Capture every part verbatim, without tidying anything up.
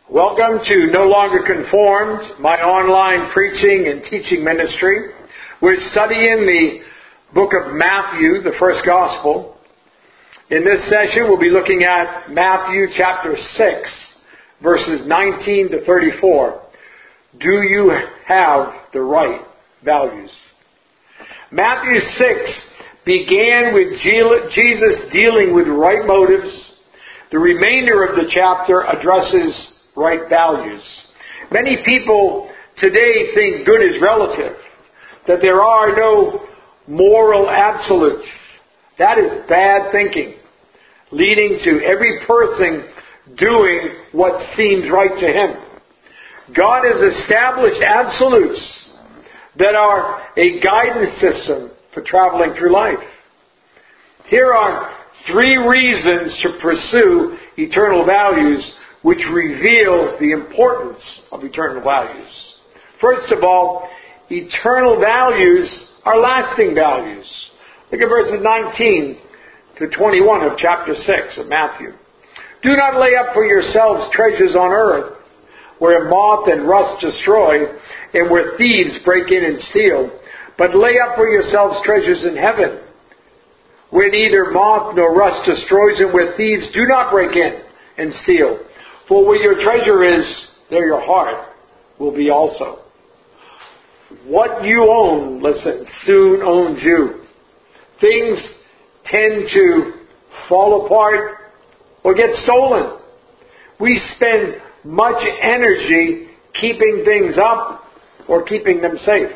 Welcome to No Longer Conformed, my online preaching and teaching ministry. We're studying the book of Matthew, the first gospel. In this session, we'll be looking at Matthew chapter six, verses nineteen to thirty-four. Do you have the right values? Matthew six began with Jesus dealing with right motives. The remainder of the chapter addresses right values. Many people today think good is relative, that there are no moral absolutes. That is bad thinking, leading to every person doing what seems right to him. God has established absolutes that are a guidance system for traveling through life. Here are three reasons to pursue eternal values which reveal the importance of eternal values. First of all, eternal values are lasting values. Look at verses nineteen to twenty-one of chapter six of Matthew. Do not lay up for yourselves treasures on earth, where moth and rust destroy, and where thieves break in and steal, but lay up for yourselves treasures in heaven, where neither moth nor rust destroys, and where thieves do not break in and steal. For where your treasure is, there your heart will be also. What you own, listen, soon owns you. Things tend to fall apart or get stolen. We spend much energy keeping things up or keeping them safe.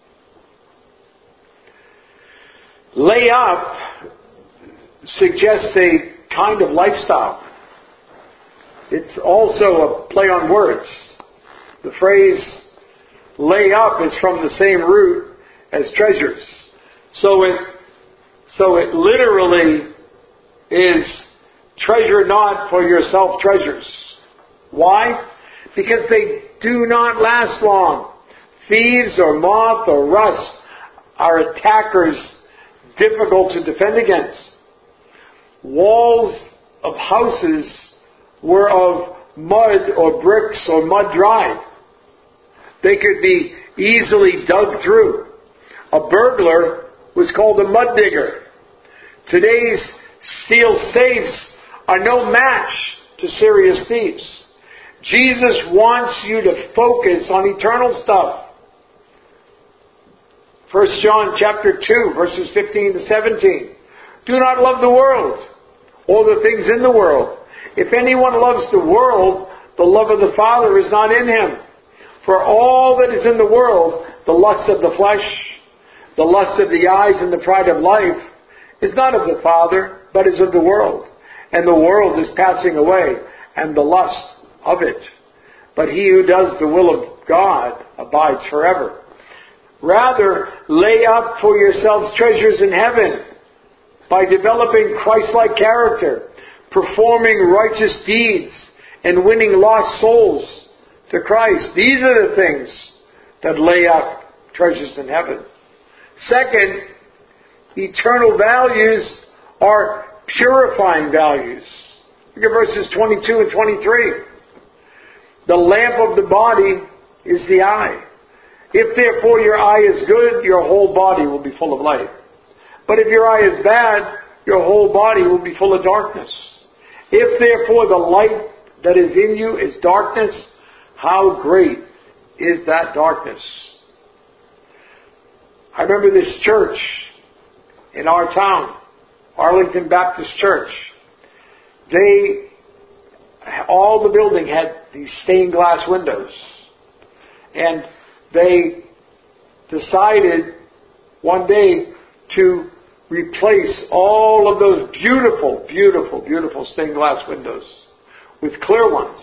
Lay up suggests a kind of lifestyle. It's also a play on words. The phrase lay up is from the same root as treasures. So it, so it literally is treasure not for yourself treasures. Why? Because they do not last long. Thieves or moth or rust are attackers difficult to defend against. Walls of houses were of mud or bricks or mud dry. They could be easily dug through. A burglar was called a mud digger. Today's steel safes are no match to serious thieves. Jesus wants you to focus on eternal stuff. First John chapter two, verses fifteen to seventeen. Do not love the world or the things in the world. If anyone loves the world, the love of the Father is not in him. For all that is in the world, the lust of the flesh, the lust of the eyes, and the pride of life, is not of the Father, but is of the world. And the world is passing away, and the lust of it. But he who does the will of God abides forever. Rather, lay up for yourselves treasures in heaven by developing Christ-like character, performing righteous deeds, and winning lost souls to Christ. These are the things that lay up treasures in heaven. Second, eternal values are purifying values. Look at verses twenty-two and twenty-three. The lamp of the body is the eye. If therefore your eye is good, your whole body will be full of light. But if your eye is bad, your whole body will be full of darkness. If therefore the light that is in you is darkness, how great is that darkness? I remember this church in our town, Arlington Baptist Church. They, all the building had these stained glass windows. And they decided one day to replace all of those beautiful, beautiful, beautiful stained glass windows with clear ones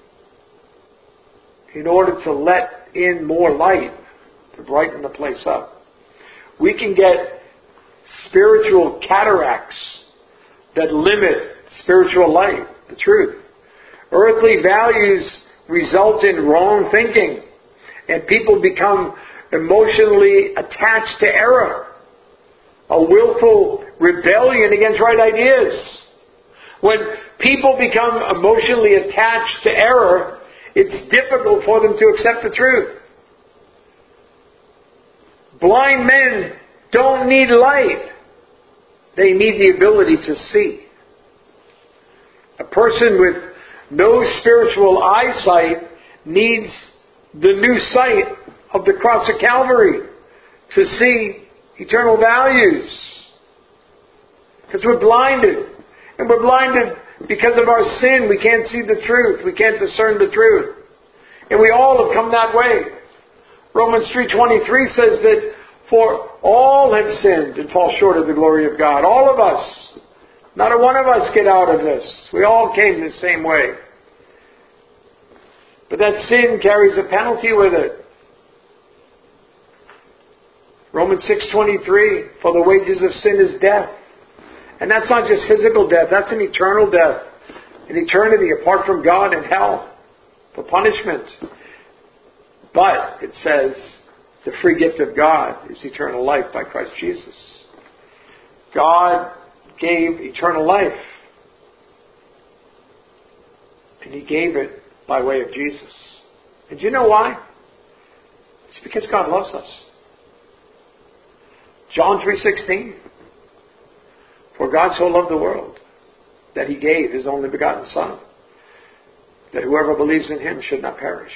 in order to let in more light to brighten the place up. We can get spiritual cataracts that limit spiritual light, the truth. Earthly values result in wrong thinking, and people become emotionally attached to error. A willful rebellion against right ideas. When people become emotionally attached to error, it's difficult for them to accept the truth. Blind men don't need light. They need the ability to see. A person with no spiritual eyesight needs the new sight of the cross of Calvary to see eternal values. Because we're blinded. And we're blinded because of our sin. We can't see the truth. We can't discern the truth. And we all have come that way. Romans three twenty-three says that for all have sinned and fall short of the glory of God. All of us. Not a one of us get out of this. We all came the same way. But that sin carries a penalty with it. Romans six twenty-three, for the wages of sin is death. And that's not just physical death, that's an eternal death. An eternity apart from God in hell for punishment. But, it says, the free gift of God is eternal life by Christ Jesus. God gave eternal life. And He gave it by way of Jesus. And do you know why? It's because God loves us. John three sixteen. For God so loved the world that He gave His only begotten Son, that whoever believes in Him should not perish,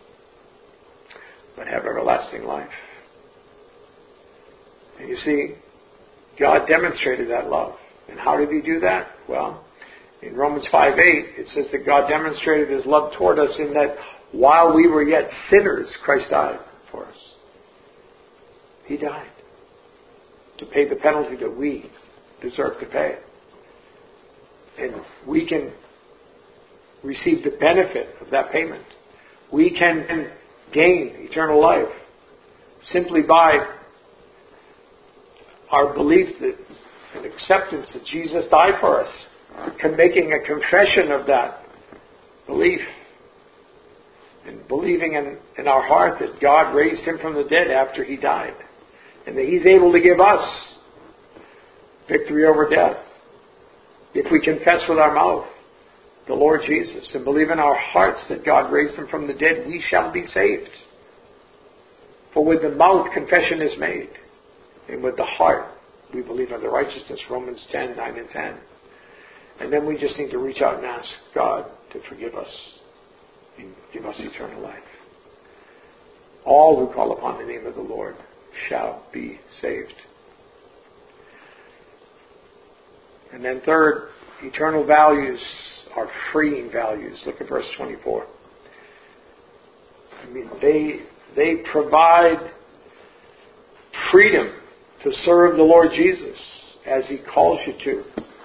but have everlasting life. And you see, God demonstrated that love. And how did He do that? Well, in Romans five eight, it says that God demonstrated His love toward us in that while we were yet sinners, Christ died for us. He died to pay the penalty that we deserve to pay. And we can receive the benefit of that payment. We can gain eternal life simply by our belief that and acceptance that Jesus died for us, and making a confession of that belief and believing in, in our heart that God raised Him from the dead after He died and that He's able to give us victory over death. If we confess with our mouth the Lord Jesus and believe in our hearts that God raised Him from the dead, we shall be saved. For with the mouth confession is made, and with the heart we believe in the righteousness. Romans ten, nine and ten. And then we just need to reach out and ask God to forgive us and give us eternal life. All who call upon the name of the Lord shall be saved. And then third, eternal values are freeing values. Look at verse twenty-four. I mean, they they provide freedom to serve the Lord Jesus as He calls you to.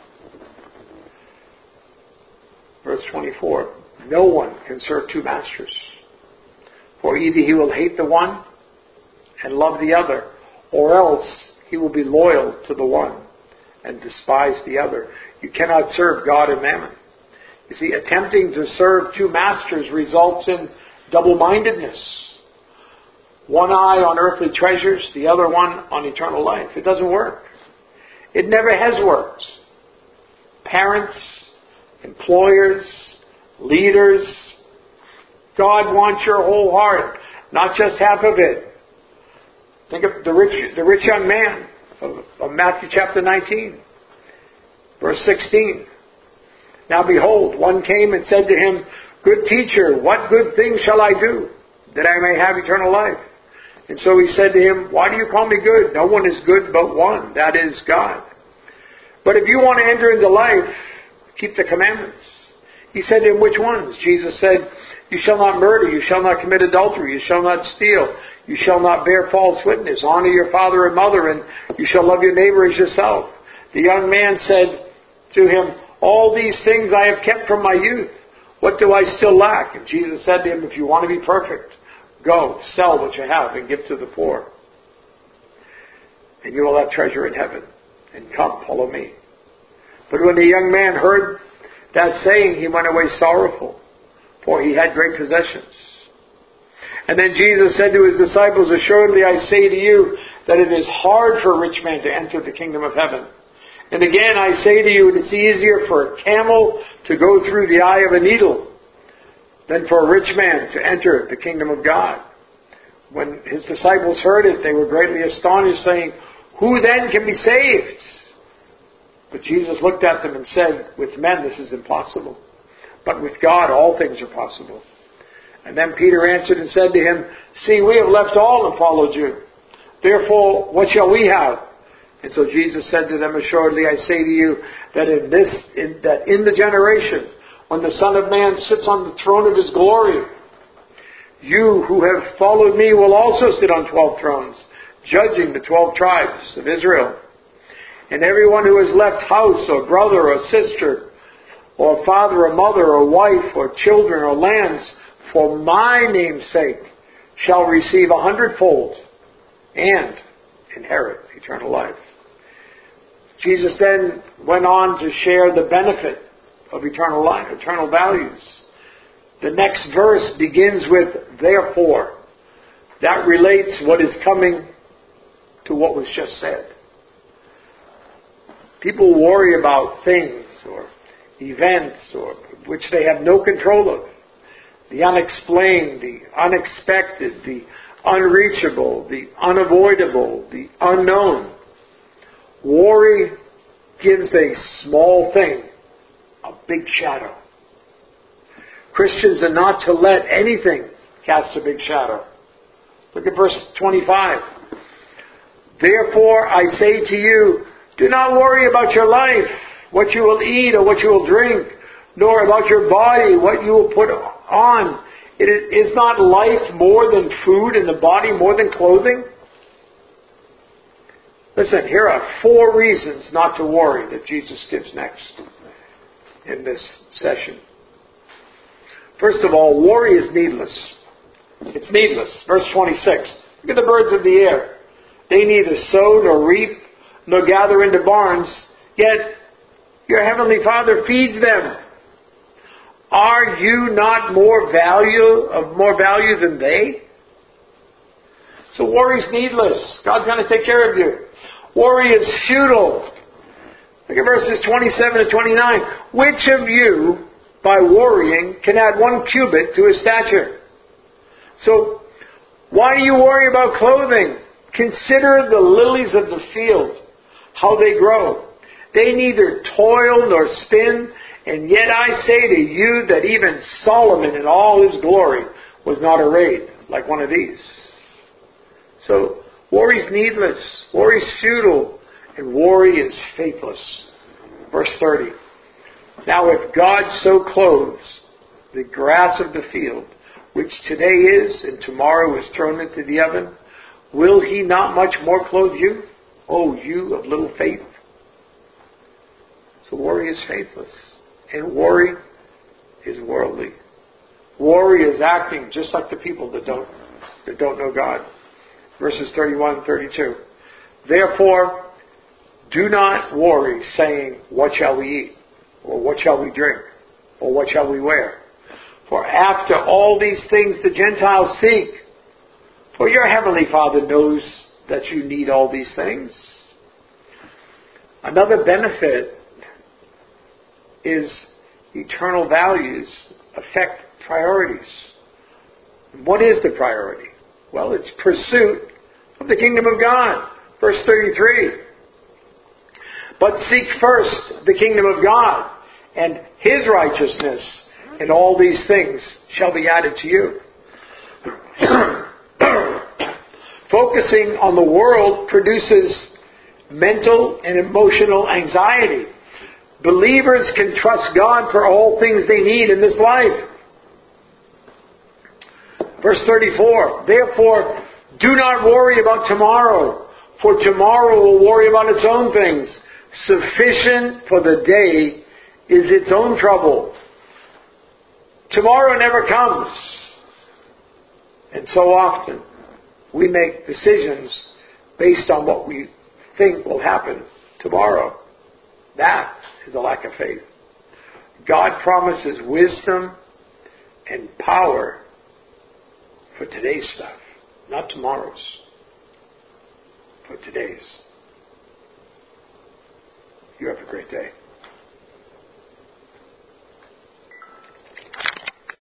Verse twenty-four. No one can serve two masters. For either he will hate the one and love the other, or else he will be loyal to the one and despise the other. You cannot serve God and mammon. You see, attempting to serve two masters results in double-mindedness. One eye on earthly treasures, the other one on eternal life. It doesn't work. It never has worked. Parents, employers, leaders, God wants your whole heart, not just half of it. Think of the rich, the rich young man of, of Matthew chapter nineteen, verse sixteen. Now behold, one came and said to him, Good teacher, what good thing shall I do, that I may have eternal life? And so he said to him, Why do you call me good? No one is good but one, that is God. But if you want to enter into life, keep the commandments. He said to him, Which ones? Jesus said, You shall not murder, you shall not commit adultery, you shall not steal, you shall not bear false witness, honor your father and mother, and you shall love your neighbor as yourself. The young man said to him, All these things I have kept from my youth. What do I still lack? And Jesus said to him, If you want to be perfect, go, sell what you have and give to the poor, and you will have treasure in heaven. And come, follow me. But when the young man heard that saying, he went away sorrowful, for he had great possessions. And then Jesus said to his disciples, Assuredly I say to you, that it is hard for a rich man to enter the kingdom of heaven. And again I say to you, it is easier for a camel to go through the eye of a needle than for a rich man to enter the kingdom of God. When his disciples heard it, they were greatly astonished, saying, who then can be saved? But Jesus looked at them and said, with men this is impossible, but with God all things are possible. And then Peter answered and said to him, see, we have left all and followed you. Therefore, what shall we have? And so Jesus said to them, assuredly I say to you, that in this, in, that in the generation when the Son of Man sits on the throne of his glory, you who have followed me will also sit on twelve thrones, judging the twelve tribes of Israel. And everyone who has left house or brother or sister or father or mother or wife or children or lands for my name's sake shall receive a hundredfold and inherit eternal life. Jesus then went on to share the benefit of eternal life, eternal values. The next verse begins with therefore. That relates what is coming to what was just said. People worry about things or events or which they have no control of. The unexplained, the unexpected, the unreachable, the unavoidable, the unknown. Worry gives a small thing a big shadow. Christians are not to let anything cast a big shadow. Look at verse twenty-five. Therefore I say to you, do not worry about your life, what you will eat or what you will drink, nor about your body, what you will put on. It is not life more than food and the body more than clothing? Listen, here are four reasons not to worry that Jesus gives next in this session. First of all, worry is needless. It's needless. Verse twenty-six. Look at the birds of the air. They neither sow nor reap nor gather into barns, yet your heavenly Father feeds them. Are you not more value of more value than they? So worry is needless. God's going to take care of you. Worry is futile. Look at verses twenty-seven and twenty-nine. Which of you, by worrying, can add one cubit to his stature? So, why do you worry about clothing? Consider the lilies of the field, how they grow. They neither toil nor spin, and yet I say to you that even Solomon in all his glory was not arrayed like one of these. So, worry is needless, worry is futile, and worry is faithless. Verse thirty. Now if God so clothes the grass of the field, which today is and tomorrow is thrown into the oven, will he not much more clothe you, O you of little faith? So worry is faithless, and worry is worldly. Worry is acting just like the people that don't that don't know God. Verses thirty-one and thirty-two. Therefore, do not worry, saying, what shall we eat? Or what shall we drink? Or what shall we wear? For after all these things the Gentiles seek. For your heavenly Father knows that you need all these things. Another benefit is eternal values affect priorities. What is the priority? Well, it's pursuit of the kingdom of God. Verse thirty-three. But seek first the kingdom of God and his righteousness, and all these things shall be added to you. Focusing on the world produces mental and emotional anxiety. Believers can trust God for all things they need in this life. Verse thirty-four, therefore, do not worry about tomorrow, for tomorrow will worry about its own things. Sufficient for the day is its own trouble. Tomorrow never comes. And so often, we make decisions based on what we think will happen tomorrow. That is a lack of faith. God promises wisdom and power for today's stuff, not tomorrow's, for today's. You have a great day.